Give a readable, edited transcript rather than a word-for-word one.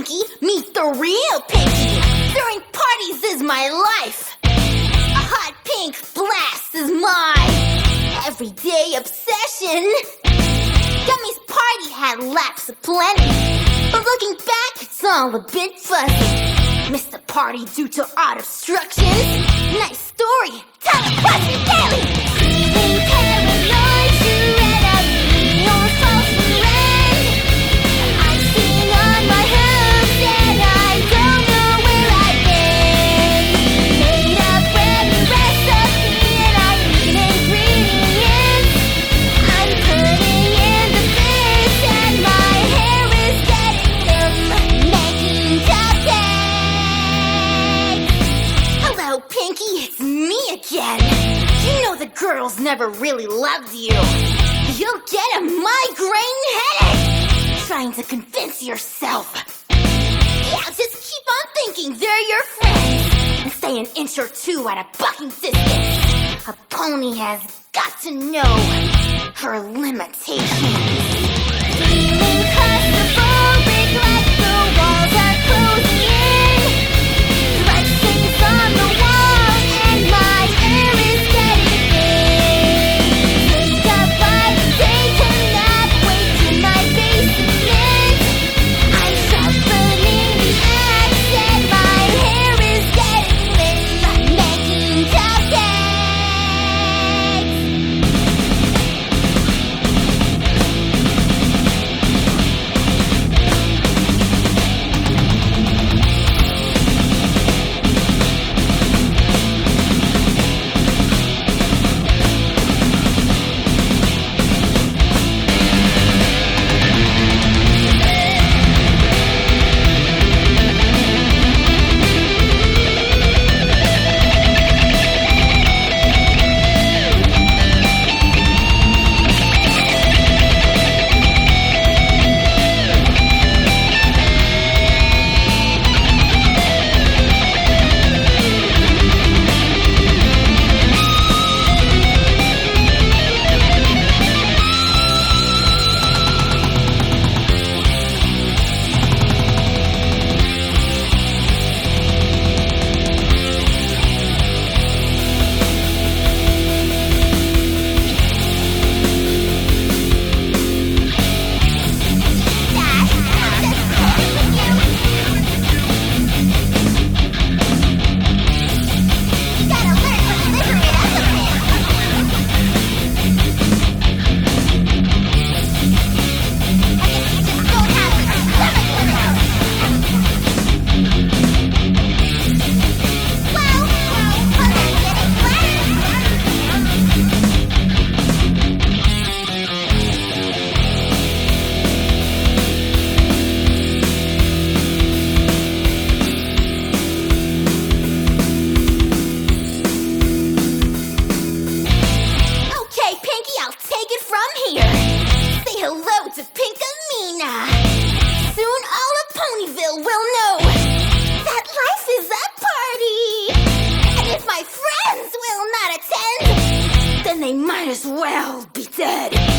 Pinky, meet the real Pinky. Throwing parties is my life. A hot pink blast is my everyday obsession. Gummy's party had laps aplenty, but looking back, it's all a bit fuzzy. Missed the party due to art obstructions. Nice story, tell it what's your daily. Feeling paranoid, read up your false friend. I'm sitting on my hooks and I don't know where I've been. Made a brand new recipe and I'm eating ingredients. I'm putting in the fish and my hair is getting them. Making cupcakes. Hello, Pinky, it's me again. You know the girls never really loved you. You'll get a migraine headache trying to convince yourself. Yeah, just keep on thinking they're your friends and stay an inch or two at a bucking distance. A pony has got to know her limitations. Feeling claustrophobic like the walls are closing in. Blood stains on the wall and my hair is getting thin. Think about taking a nap, wait in my basement. I'm sharpening the axe and my hair is getting limp. Making cupcakes. Say hello to Pinkamena. Soon all of Ponyville will know that life is a party. And if my friends will not attend, then they might as well be dead.